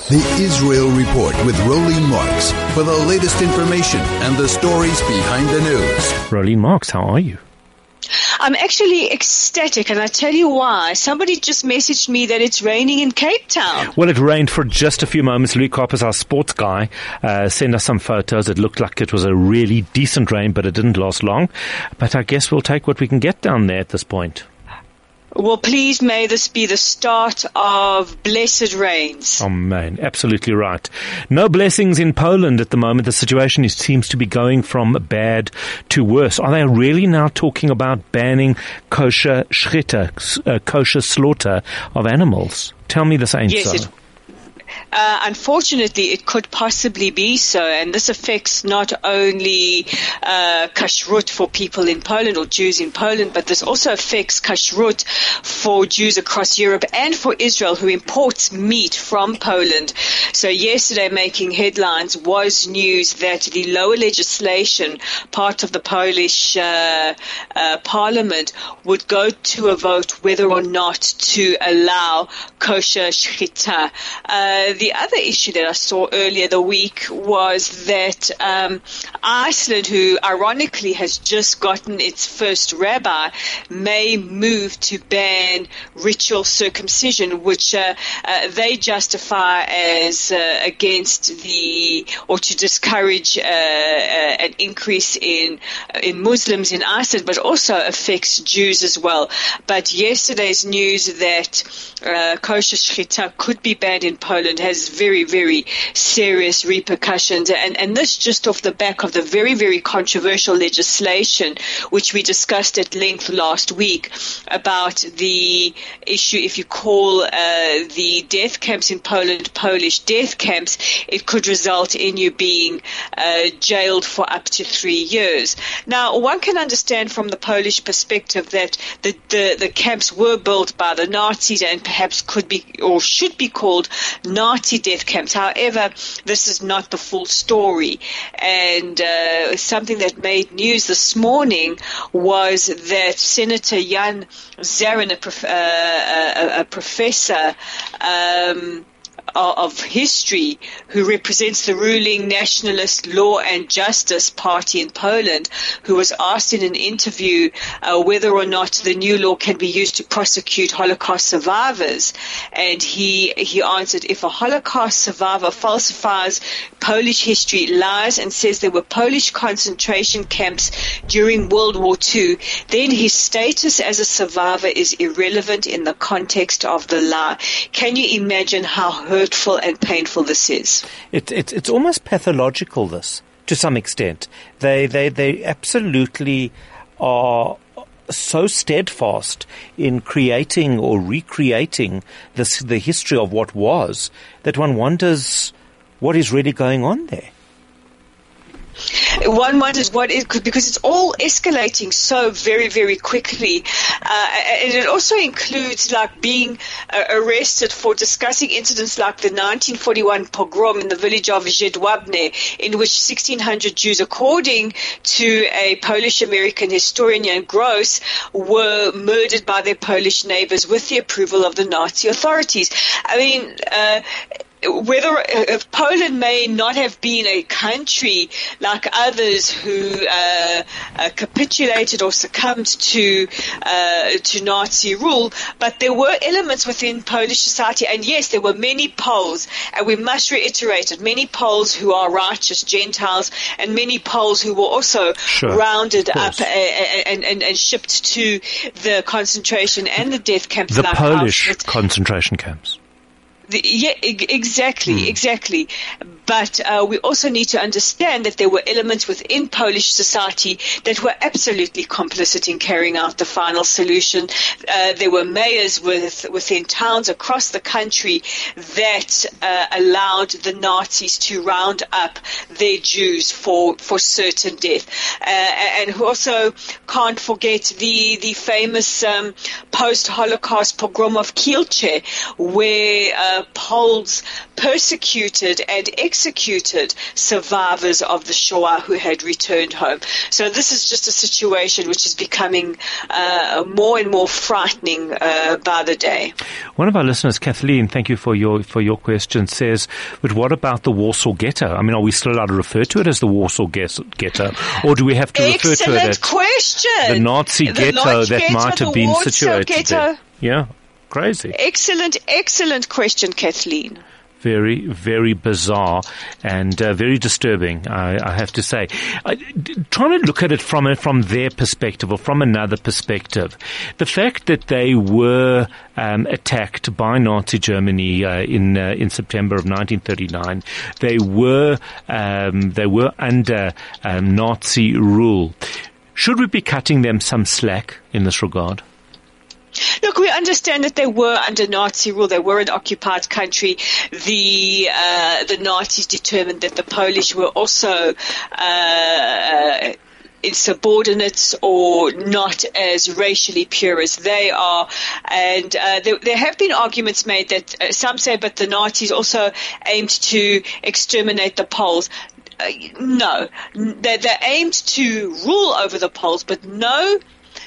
The Israel Report with Rolene Marks for the latest information and the stories behind the news. Rolene Marks, how are you? I'm actually ecstatic, and I tell you why. Somebody just messaged me that it's raining in Cape Town. Well, it rained for just a few moments. Luke Harper's our sports guy sent us some photos. It looked like it was a really decent rain, but it didn't last long. But I guess we'll take what we can get down there at this point. Well, please may this be the start of blessed rains. Oh, man, absolutely right. No blessings in Poland at the moment. The situation seems to be going from bad to worse. Are they really now talking about banning kosher shchita, kosher slaughter of animals? Tell me this ain't so. Unfortunately, it could possibly be so, and this affects not only kashrut for people in Poland or Jews in Poland, but this also affects kashrut for Jews across Europe and for Israel, who imports meat from Poland. So yesterday, making headlines was news that the lower legislation, part of the Polish parliament, would go to a vote whether or not to allow kosher shchita. The other issue that I saw earlier the week was that Iceland, who ironically has just gotten its first rabbi, may move to ban ritual circumcision, which they justify as against or to discourage an increase in Muslims in Iceland, but also affects Jews as well. But yesterday's news that kosher shchita could be banned in Poland has very, very serious repercussions. And this just off the back of the very, very controversial legislation, which we discussed at length last week, about the issue, if you call the death camps in Poland Polish death camps, it could result in you being jailed for up to 3 years. Now, one can understand from the Polish perspective that the camps were built by the Nazis and perhaps could be or should be called Nazi death camps. However, this is not the full story. And something that made news this morning was that Senator Jan Zarin, a professor of history who represents the ruling Nationalist Law and Justice Party in Poland, who was asked in an interview whether or not the new law can be used to prosecute Holocaust survivors. And he answered, if a Holocaust survivor falsifies Polish history, lies and says there were Polish concentration camps during World War II, then his status as a survivor is irrelevant in the context of the lie. Can you imagine how hurtful and painful this is? It's almost pathological, this, to some extent. They absolutely are so steadfast in creating or recreating the history of what was, that one wonders what is really going on there. One wonders what it could, because it's all escalating so very, very quickly. And it also includes like being arrested for discussing incidents like the 1941 pogrom in the village of Jedwabne, in which 1,600 Jews, according to a Polish-American historian, Jan Gross, were murdered by their Polish neighbors with the approval of the Nazi authorities. I mean, whether Poland may not have been a country like others who capitulated or succumbed to Nazi rule, but there were elements within Polish society, and yes, there were many Poles, and we must reiterate it, many Poles who are righteous Gentiles, and many Poles who were also rounded up and shipped to the concentration and the death camps. The like Polish concentration camps. Exactly. But we also need to understand that there were elements within Polish society that were absolutely complicit in carrying out the final solution. There were mayors within towns across the country that allowed the Nazis to round up their Jews for certain death. And who also can't forget the famous post-Holocaust pogrom of Kielce, where Poles persecuted and executed executed survivors of the Shoah who had returned home. So this is just a situation which is becoming more and more frightening by the day. One of our listeners, Kathleen, thank you for your question, says, but what about the Warsaw Ghetto? I mean, are we still allowed to refer to it as the Warsaw Ghetto? Or do we have to refer to it as the Nazi ghetto that might have been situated there? Yeah, crazy. Excellent question, Kathleen. Very, very bizarre and very disturbing, I have to say. Trying to look at it from their perspective or from another perspective, the fact that they were attacked by Nazi Germany in September of 1939, they were under Nazi rule. Should we be cutting them some slack in this regard? Look, we understand that they were under Nazi rule. They were an occupied country. The Nazis determined that the Polish were also insubordinates or not as racially pure as they are. And there have been arguments made that some say, but the Nazis also aimed to exterminate the Poles. No, they aimed to rule over the Poles, but no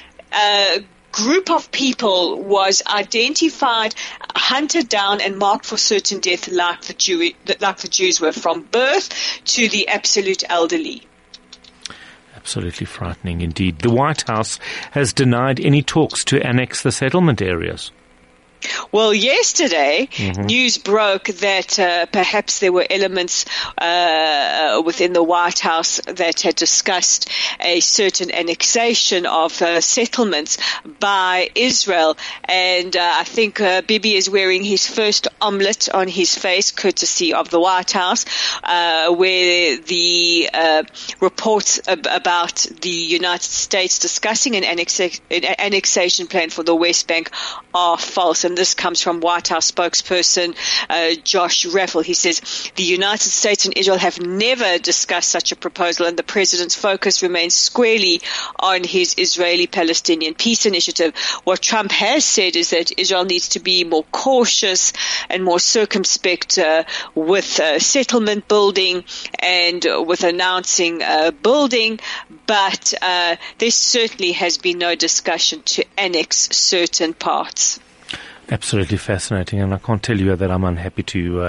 group of people was identified, hunted down, and marked for certain death like the Jews were, from birth to the absolute elderly. Absolutely frightening indeed. The White House has denied any talks to annex the settlement areas. Well, yesterday, news broke that perhaps there were elements within the White House that had discussed a certain annexation of settlements by Israel. And I think Bibi is wearing his first omelette on his face, courtesy of the White House, where the reports about the United States discussing an annexation plan for the West Bank are false. And this comes from White House spokesperson Josh Raffel. He says the United States and Israel have never discussed such a proposal, and the president's focus remains squarely on his Israeli-Palestinian peace initiative. What Trump has said is that Israel needs to be more cautious and more circumspect with settlement building and with announcing building, but there certainly has been no discussion to annex certain parts. Absolutely fascinating, and I can't tell you that I'm unhappy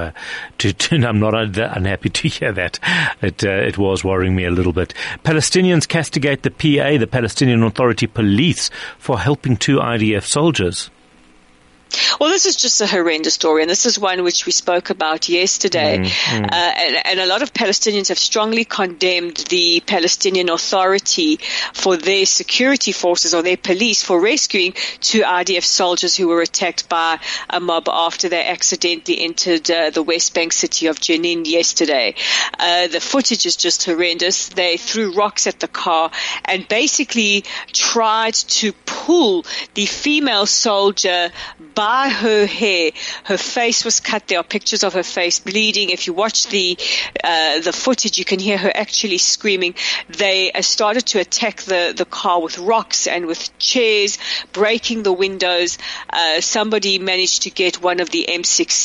I'm not unhappy to hear that. It was worrying me a little bit. Palestinians castigate the PA, the Palestinian Authority Police, for helping 2 IDF soldiers. Well, this is just a horrendous story, and this is one which we spoke about yesterday. And a lot of Palestinians have strongly condemned the Palestinian Authority for their security forces or their police for rescuing 2 IDF soldiers who were attacked by a mob after they accidentally entered the West Bank city of Jenin yesterday. The footage is just horrendous. They threw rocks at the car and basically tried to pull the female soldier by her hair. Her face was cut. There are pictures of her face bleeding. If you watch the footage, you can hear her actually screaming. They started to attack the car with rocks and with chairs, breaking the windows. Somebody managed to get one of the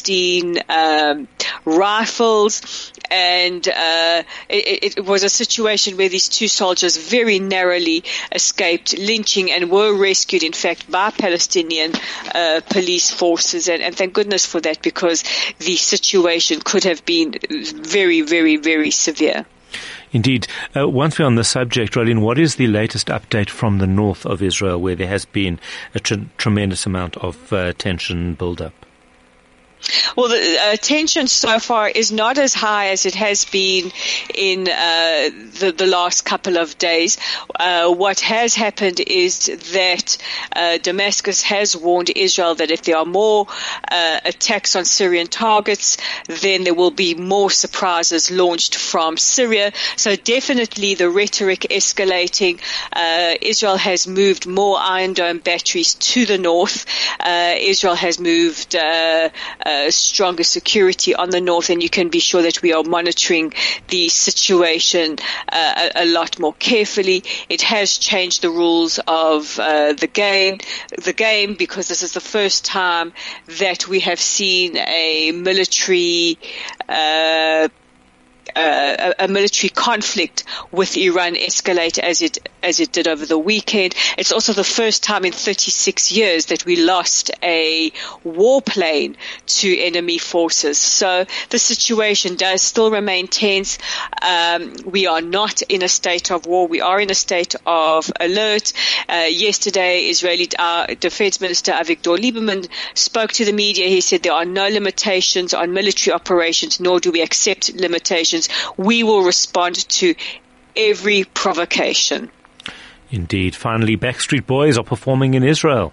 M16 rifles, and it was a situation where these 2 soldiers very narrowly escaped lynching and were rescued, in fact, by Palestinian police forces, and thank goodness for that, because the situation could have been very, very, very severe. Indeed. Once we're on the subject, Rolene, what is the latest update from the north of Israel, where there has been a tremendous amount of tension build-up? Well, the tension so far is not as high as it has been in the last couple of days. What has happened is that Damascus has warned Israel that if there are more attacks on Syrian targets, then there will be more surprises launched from Syria. So definitely the rhetoric escalating. Israel has moved more Iron Dome batteries to the north. Israel has moved stronger security on the north, and you can be sure that we are monitoring the situation a lot more carefully. It has changed the rules of the game, because this is the first time that we have seen a military a military conflict with Iran escalate as it did over the weekend. It's also the first time in 36 years that we lost a warplane to enemy forces. So the situation does still remain tense. We are not in a state of war. We are in a state of alert. Yesterday, Israeli Defense Minister Avigdor Lieberman spoke to the media. He said there are no limitations on military operations, nor do we accept limitations. We will respond to every provocation. Indeed. Finally, Backstreet Boys are performing in Israel.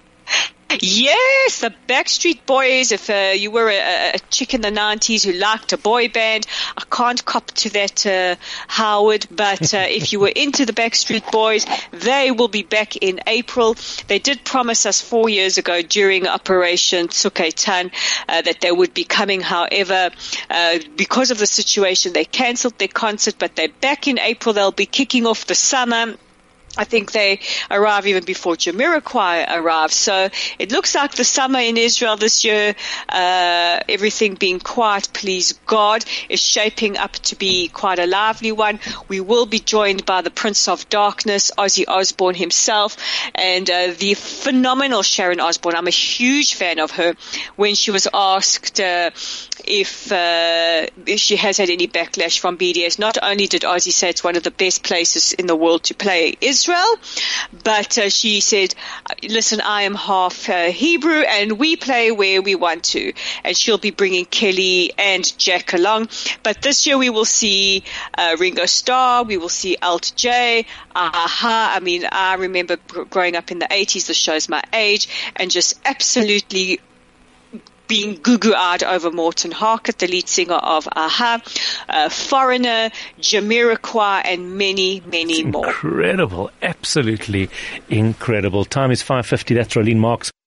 Yes, the Backstreet Boys. If you were a chick in the 90s who liked a boy band, I can't cop to that, Howard, but if you were into the Backstreet Boys, they will be back in April. They did promise us 4 years ago during Operation Tzuk Eitan that they would be coming. However, because of the situation, they cancelled their concert, but they're back in April. They'll be kicking off the summer. I think they arrive even before Jamiroquai arrives. So it looks like the summer in Israel this year, everything being quiet, please God, is shaping up to be quite a lively one. We will be joined by the Prince of Darkness, Ozzy Osbourne himself, and the phenomenal Sharon Osbourne. I'm a huge fan of her. When she was asked if she has had any backlash from BDS, not only did Ozzy say it's one of the best places in the world to play Israel, but she said, listen, I am half Hebrew and we play where we want to. And she'll be bringing Kelly and Jack along. But this year we will see Ringo Starr, we will see Alt J, Aha. I mean, I remember growing up in the 80s, the show's my age, and just absolutely being goo-goo-eyed over Morton Harkett, the lead singer of Aha, Foreigner, Jamiroquai, and many, many more. Incredible. Absolutely incredible. Time is 5:50. That's Rolene Marks.